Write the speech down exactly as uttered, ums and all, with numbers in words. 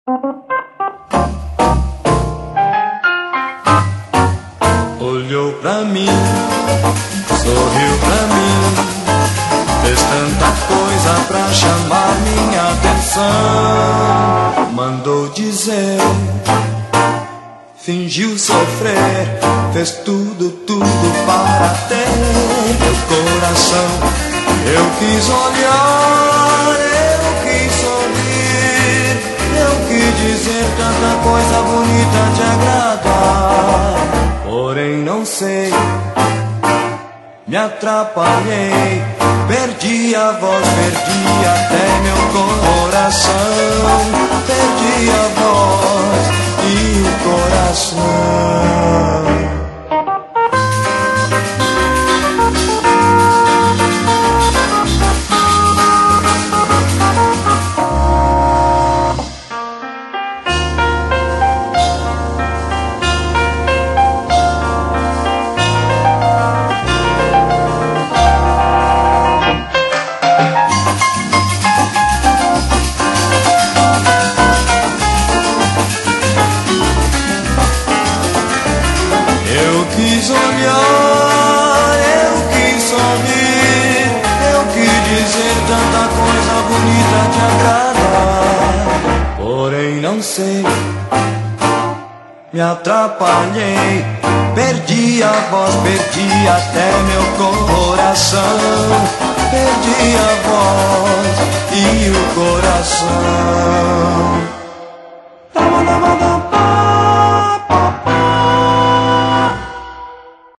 Olhou pra mim, sorriu pra mim, fez tanta coisa pra chamar minha atenção. Mandou dizer, fingiu sofrer, fez tudo, tudo para ter meu coração. Eu quis olhar, eu quis sorrir, eu quis dizer tanta coisa bonita te agradar. Porém não sei, me atrapalhei, perdi a voz, perdi até meu coração. Perdi a voz e o coração. Quis olhar, eu quis sorrir, eu quis dizer tanta coisa bonita te agradar. Porém não sei, me atrapalhei, perdi a voz, perdi até meu coração. Perdi a voz e o coração.